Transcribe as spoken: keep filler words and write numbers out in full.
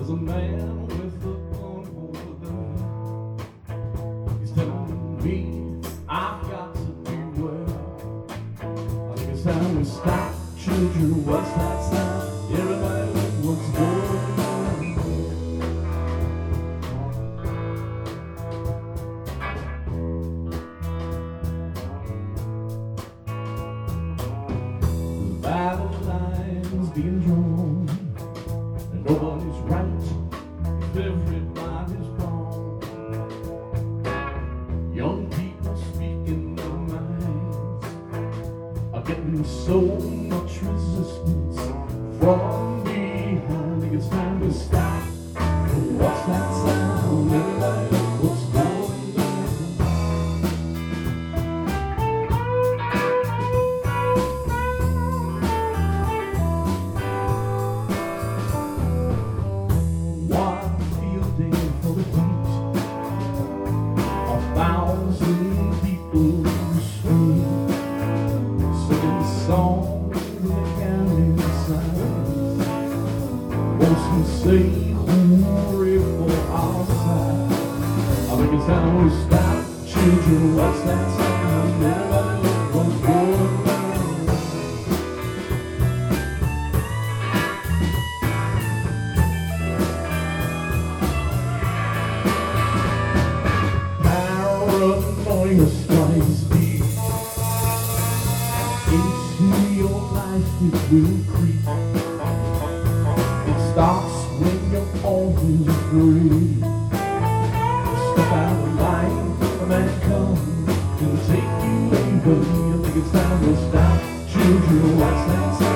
a man with a gun over there. He's telling me I've got to beware. I think it's time we stop. Children, what's that sound? Everybody look what's going on. The battle lines being drawn, and nobody's right if everybody's wrong. Young people speaking their minds are getting so much resistance from behind. I think it's time to stop. What's that sound? Everybody look what's going down. One field day for the heat, a thousand people scream, singing songs in the county signs. Most can say hooray for our side. I think it's time we stop. Children, what's that sound? Everybody look what's going down. Paranoia strikes deep into your life. It will creep. It starts when you're always afraid. Step out of line, a man comes to take you away. But I think it's time to stop. Children, what's that sound?